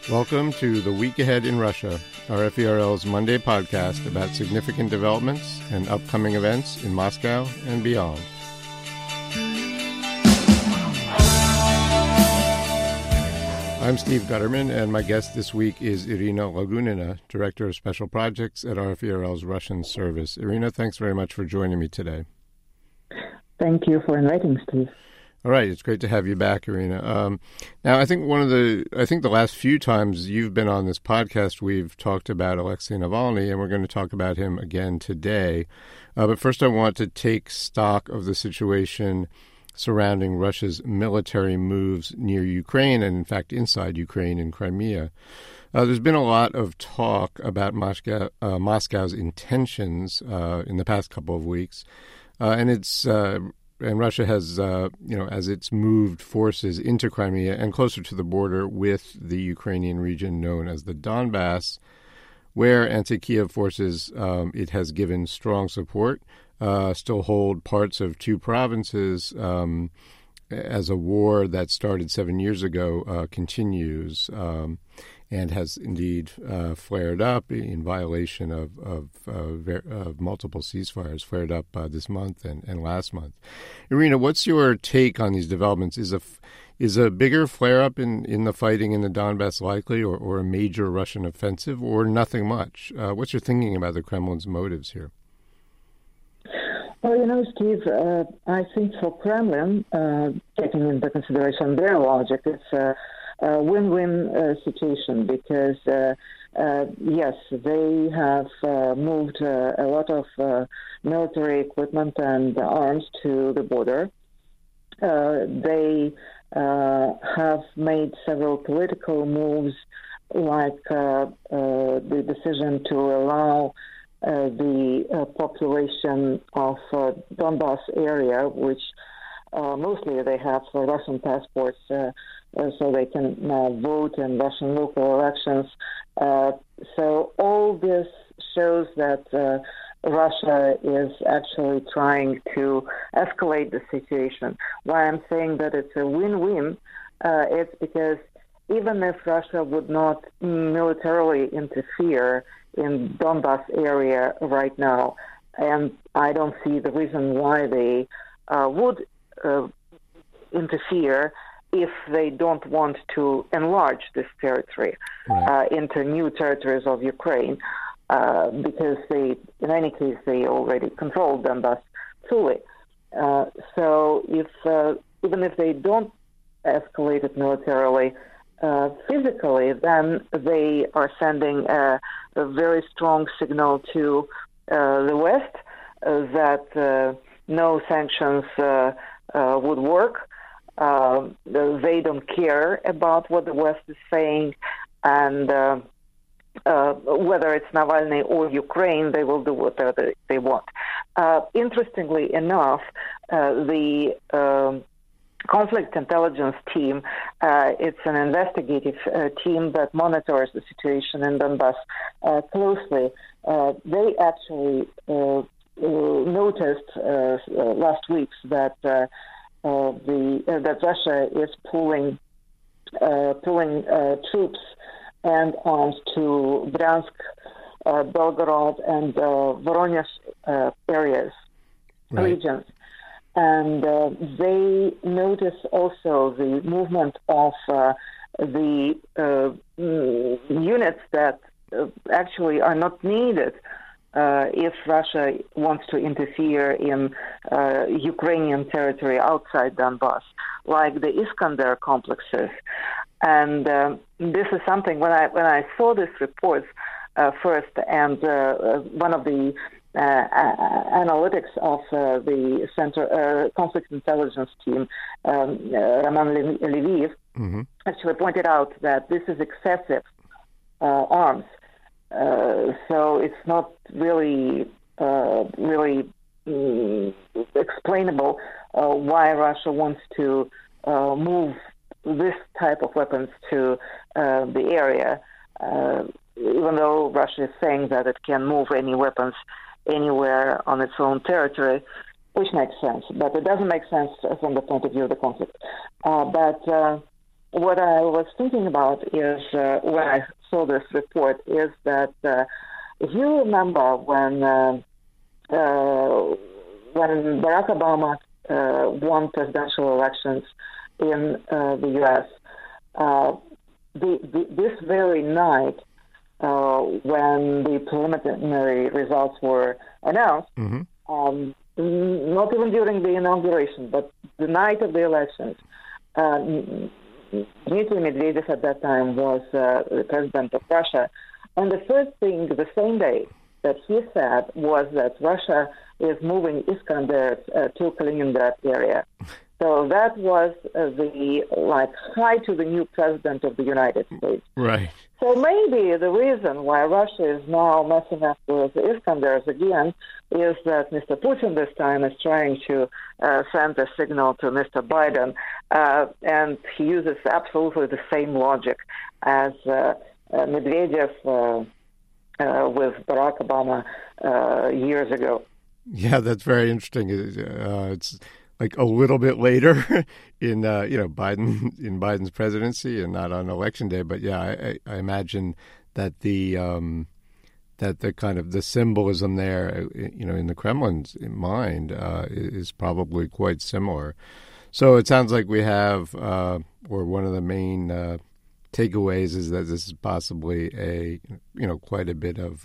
Welcome to The Week Ahead in Russia, RFE/RL's Monday podcast about significant developments and upcoming events in Moscow and beyond. I'm Steve Gutterman, and my guest this week is Irina Lagunina, Director of Special Projects at RFE/RL's Russian Service. Irina, thanks very much for joining me today. Thank you for inviting, Steve. All right, it's great to have you back, Irina. Now, I think the last few times you've been on this podcast, we've talked about Alexei Navalny, and we're going to talk about him again today. But first, I want to take stock of the situation surrounding Russia's military moves near Ukraine, and in fact, inside Ukraine and Crimea. There's been a lot of talk about Moscow's intentions in the past couple of weeks, and Russia has, as it's moved forces into Crimea and closer to the border with the Ukrainian region known as the Donbass, where anti-Kiev forces it has given strong support, still hold parts of two provinces as a war that started 7 years ago continues and has indeed flared up in violation of multiple ceasefires, flared up this month and last month. Irina, what's your take on these developments? Is a bigger flare-up in the fighting in the Donbass likely, or a major Russian offensive, or nothing much? What's your thinking about the Kremlin's motives here? Well, Steve, I think for Kremlin, taking into consideration their logic, it's a win-win situation because, yes, they have moved a lot of military equipment and arms to the border. They have made several political moves, like the decision to allow the population of Donbass area, which mostly they have Russian passports, so they can vote in Russian local elections. So all this shows that Russia is actually trying to escalate the situation. Why I'm saying that it's a win-win, it's because even if Russia would not militarily interfere in Donbass area right now, and I don't see the reason why they would interfere if they don't want to enlarge this territory into new territories of Ukraine, because in any case, they already control Donbass fully. So even if they don't escalate it militarily, physically, then they are sending a very strong signal to the West that no sanctions would work. They don't care about what the West is saying, and whether it's Navalny or Ukraine, they will do whatever they want. Interestingly enough, the Conflict Intelligence Team, it's an investigative team that monitors the situation in Donbass closely. They actually noticed last week that that Russia is pulling troops and arms to Bryansk, Belgorod, and Voronezh areas, regions. And they notice also the movement of the units that actually are not needed if Russia wants to interfere in Ukrainian territory outside Donbass, like the Iskander complexes. And this is something, when I saw these reports first, and one of the analytics of the Center Conflict Intelligence Team, Roman Leviev, actually pointed out that this is excessive arms. So it's not really explainable why Russia wants to move this type of weapons to the area, even though Russia is saying that it can move any weapons anywhere on its own territory, which makes sense. But it doesn't make sense from the point of view of the conflict. But what I was thinking about is when I saw this report is that if you remember when Barack Obama won presidential elections in the U.S., this very night when the preliminary results were announced, not even during the inauguration, but the night of the elections, Dmitry Medvedev at that time was the president of Russia. And the first thing, the same day, that he said was that Russia is moving Iskanders to Kaliningrad area. So that was the high to the new president of the United States. Right. So maybe the reason why Russia is now messing up with the Iskanders again is that Mr. Putin this time is trying to send a signal to Mr. Biden, and he uses absolutely the same logic as Medvedev with Barack Obama years ago. Yeah, that's very interesting. It's like a little bit later in Biden's presidency and not on election day. But yeah, I imagine that the kind of the symbolism there, in the Kremlin's mind, is probably quite similar. So it sounds like we have, or one of the main takeaways is that this is possibly quite a bit of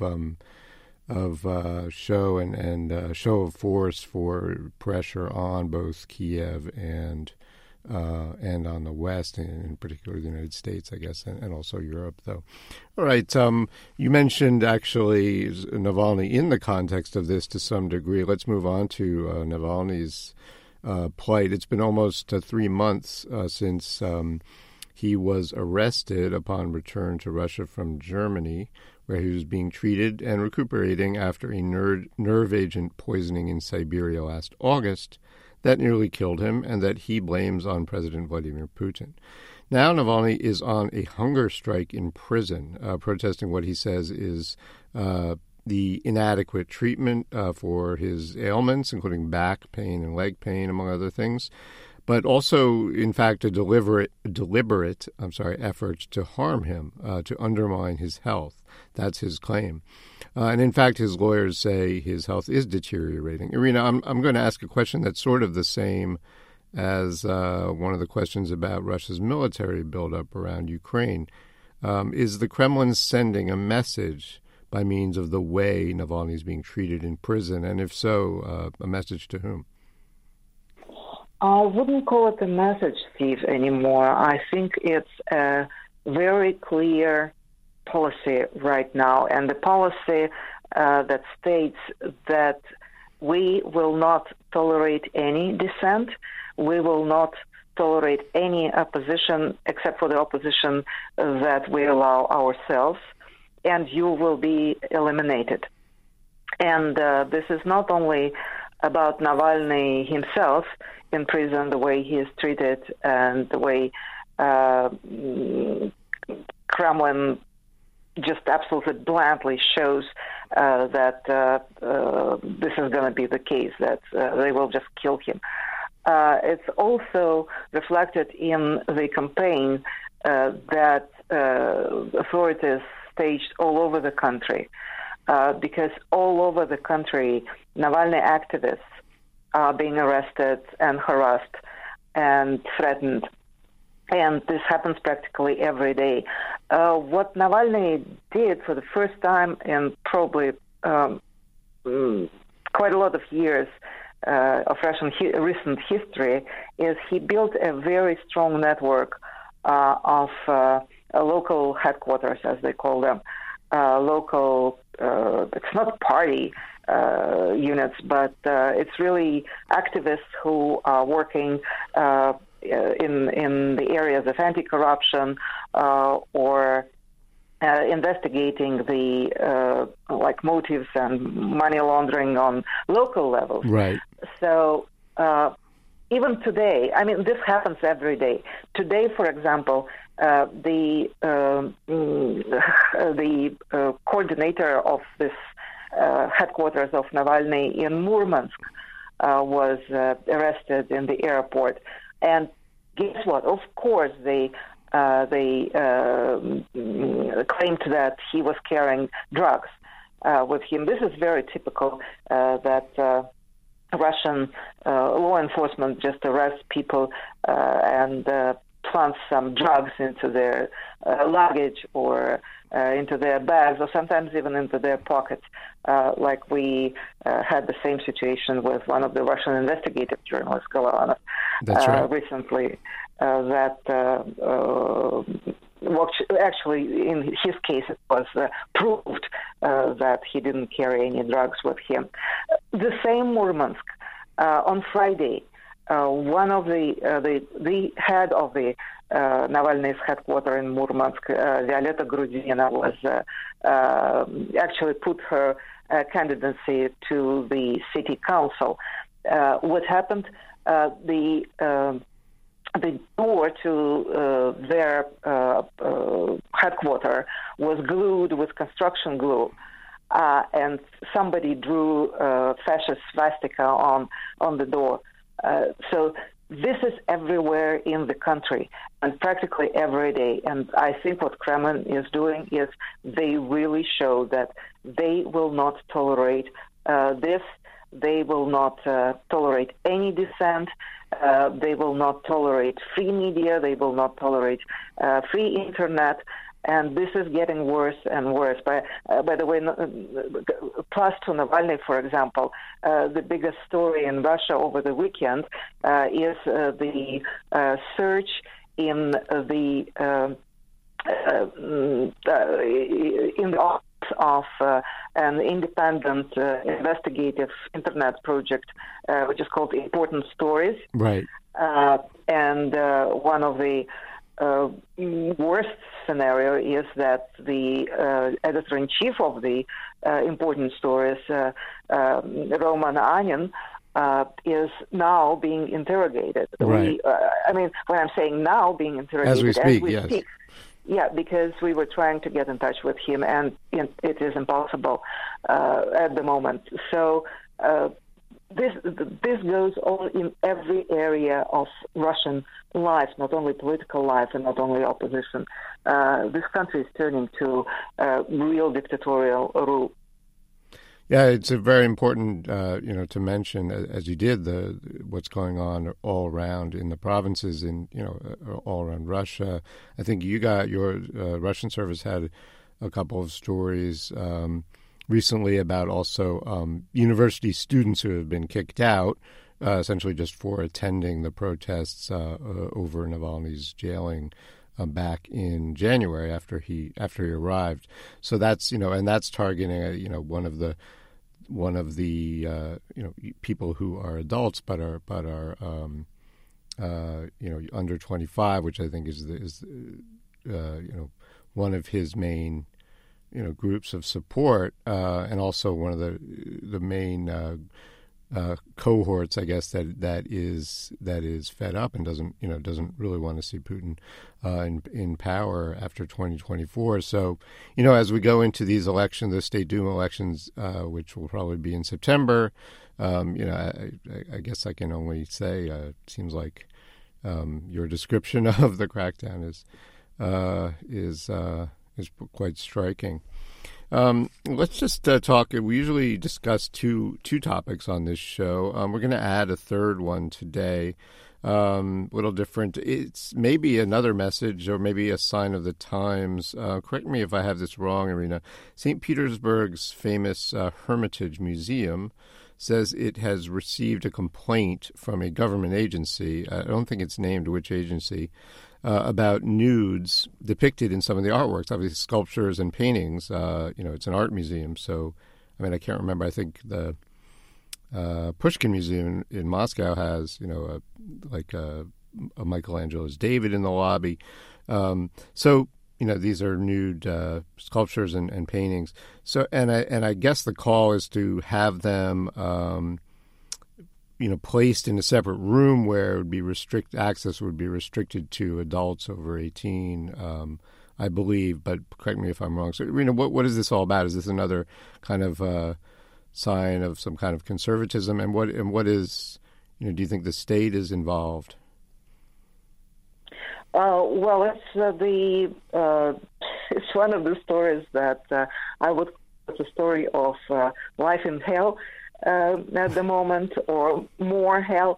show and show of force for pressure on both Kiev and on the West, and in particular the United States, I guess, and also Europe, though. All right. You mentioned actually Navalny in the context of this to some degree. Let's move on to Navalny's plight. It's been almost 3 months since he was arrested upon return to Russia from Germany, where he was being treated and recuperating after a nerve agent poisoning in Siberia last August that nearly killed him and that he blames on President Vladimir Putin. Now Navalny is on a hunger strike in prison, protesting what he says is the inadequate treatment for his ailments, including back pain and leg pain, among other things, but also, in fact, a deliberate effort to harm him, to undermine his health. That's his claim. And in fact, his lawyers say his health is deteriorating. Irina, I'm going to ask a question that's sort of the same as one of the questions about Russia's military buildup around Ukraine. Is the Kremlin sending a message by means of the way Navalny is being treated in prison? And if so, a message to whom? I wouldn't call it a message, Steve, anymore. I think it's a very clear policy right now, and the policy that states that we will not tolerate any dissent, we will not tolerate any opposition except for the opposition that we allow ourselves, and you will be eliminated. And this is not only about Navalny himself in prison, the way he is treated, and the way Kremlin just absolutely bluntly shows that this is going to be the case, that they will just kill him. It's also reflected in the campaign that authorities staged all over the country, because all over the country, Navalny activists are being arrested and harassed and threatened. And this happens practically every day. What Navalny did for the first time in probably quite a lot of years of Russian recent history is he built a very strong network of local headquarters, as they call them, local, it's not party units, but it's really activists who are working in the areas of anti-corruption or investigating the motives and money laundering on local levels. Right. So even today, I mean, this happens every day. Today, for example, the coordinator of this headquarters of Navalny in Murmansk was arrested in the airport. And guess what? Of course, they they claimed that he was carrying drugs with him. This is very typical that Russian law enforcement just arrests people and plants some drugs into their luggage or into their bags, or sometimes even into their pockets. Like we had the same situation with one of the Russian investigative journalists, Golovanov, recently, that actually in his case it was proved that he didn't carry any drugs with him. The same Murmansk. On Friday, one of the head of the Navalny's headquarters in Murmansk, Violeta Grudinina, was actually put her candidacy to the city council. What happened? The door to their headquarters was glued with construction glue. And somebody drew fascist swastika on the door. So this is everywhere in the country and practically every day. And I think what Kremlin is doing is they really show that they will not tolerate this. They will not tolerate any dissent. They will not tolerate free media. They will not tolerate free internet. And this is getting worse and worse. By the way, plus to Navalny, for example, the biggest story in Russia over the weekend is the search in the office of an independent investigative internet project, which is called Important Stories. Right. And one of the worst scenario is that the editor-in-chief of the Important Stories, Roman Anin, is now being interrogated. Right. When I'm saying now being interrogated, as we speak, yes. Yeah, because we were trying to get in touch with him, and it is impossible at the moment. So this goes on in every area of Russian life, not only political life and not only opposition. This country is turning to real dictatorial rule. Yeah, it's a very important, to mention, as you did, what's going on all around in the provinces, all around Russia. I think you got your Russian service had a couple of stories recently about also university students who have been kicked out, essentially just for attending the protests over Navalny's jailing back in January after he arrived. So that's and that's targeting one of the people who are adults but are under 25, which I think is one of his main groups of support, and also one of the main cohorts, I guess, that is fed up and doesn't really want to see Putin in power after 2024. So, as we go into these elections, the State Duma elections, which will probably be in September, I guess I can only say it seems like your description of the crackdown is quite striking. Let's just talk. We usually discuss two topics on this show. We're going to add a third one today, a little different. It's maybe another message or maybe a sign of the times. Correct me if I have this wrong, Irina. St. Petersburg's famous Hermitage Museum says it has received a complaint from a government agency. I don't think it's named which agency, about nudes depicted in some of the artworks, obviously sculptures and paintings. It's an art museum, so I can't remember. I think the Pushkin Museum in Moscow has a Michelangelo's David in the lobby. So these are nude sculptures and paintings. So and I guess the call is to have them placed in a separate room where it would be access would be restricted to adults over 18, I believe. But correct me if I'm wrong. So, what is this all about? Is this another kind of sign of some kind of conservatism? And what is, do you think the state is involved? Well, it's one of the stories that I would call the story of life in hell at the moment, or more hell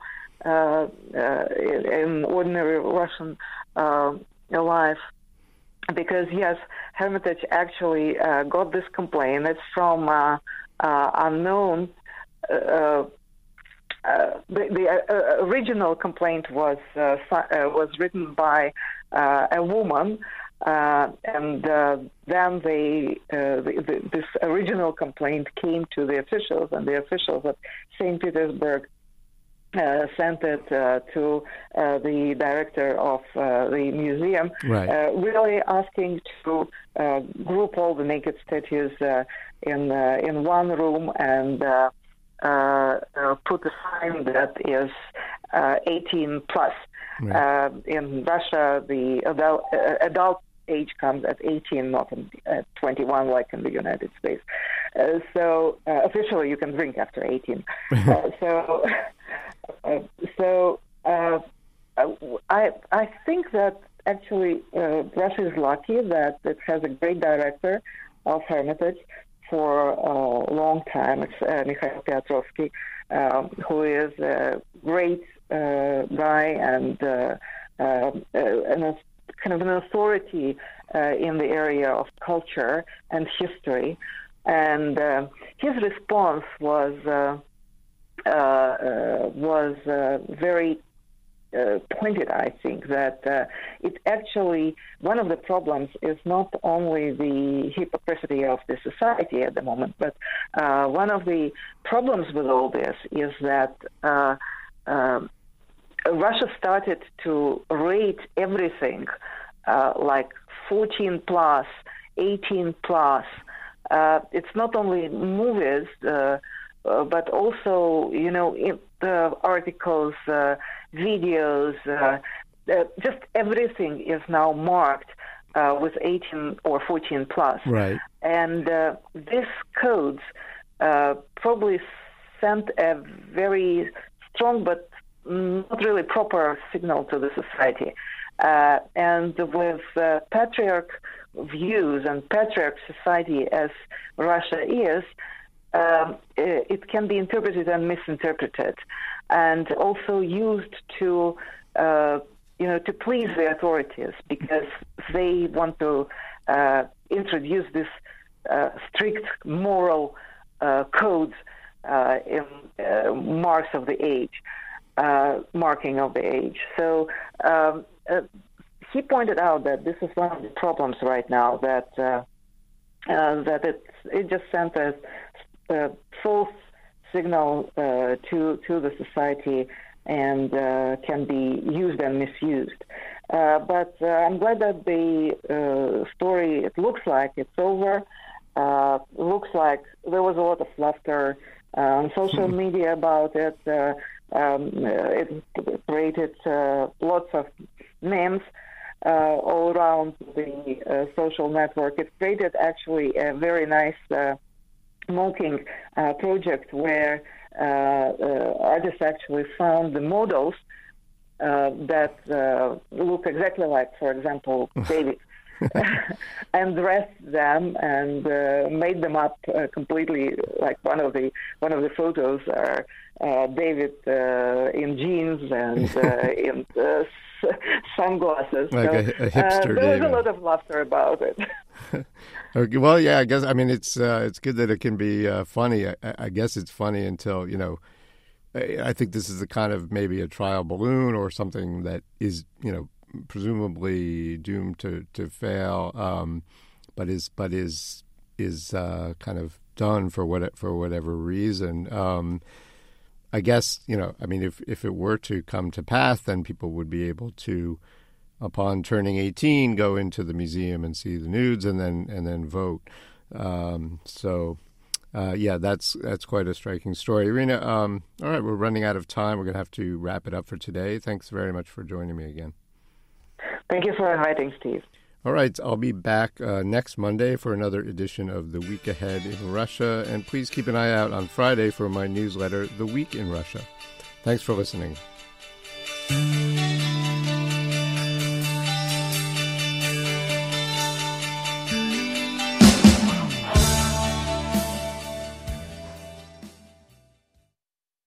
in ordinary Russian life. Because yes, Hermitage actually got this complaint. It's from unknown. The original complaint was written by a woman, and then this original complaint came to the officials, and the officials at St. Petersburg sent it to the director of the museum, right. Really asking to group all the naked statues in one room and put a sign that is 18 plus. Right. In Russia, the adult age comes at 18, not at 21 like in the United States. So officially you can drink after 18. I think that actually Russia is lucky that it has a great director of Hermitage for a long time. It's Mikhail Piotrovsky, who is a great guy and kind of an authority in the area of culture and history. And his response was very pointed, I think, that it actually, one of the problems is not only the hypocrisy of the society at the moment, but one of the problems with all this is that Russia started to rate everything like 14 plus, 18 plus. It's not only movies, but also, articles, videos, just everything is now marked with 18 or 14 plus. Right. And these codes probably sent a very strong but not really proper signal to the society. And with patriarch views and patriarch society as Russia is, it can be interpreted and misinterpreted, and also used to, to please the authorities because they want to introduce this strict moral codes in marks of the age, marking of the age. So he pointed out that this is one of the problems right now, that it just sent a false signal to the society and can be used and misused. But I'm glad that the story, it looks like it's over. Looks like there was a lot of laughter on social media about it. It created lots of memes all around the social network. It created actually a very nice mocking project where artists actually found the models that look exactly like, for example, David, and dressed them and made them up completely. Like one of the photos are David in jeans and in sunglasses. Like so, a hipster there was David. a lot of laughter about it. Okay, well, yeah, I guess. I mean, it's good that it can be funny. I guess it's funny until I think this is the kind of maybe a trial balloon or something that is presumably doomed to fail, but is kind of done for whatever reason. I guess I mean, if it were to come to pass, then people would be able to, upon turning 18, go into the museum and see the nudes and then vote. Yeah, that's quite a striking story. Irina, all right, we're running out of time. We're going to have to wrap it up for today. Thanks very much for joining me again. Thank you for inviting, Steve. All right, I'll be back next Monday for another edition of The Week Ahead in Russia. And please keep an eye out on Friday for my newsletter, The Week in Russia. Thanks for listening.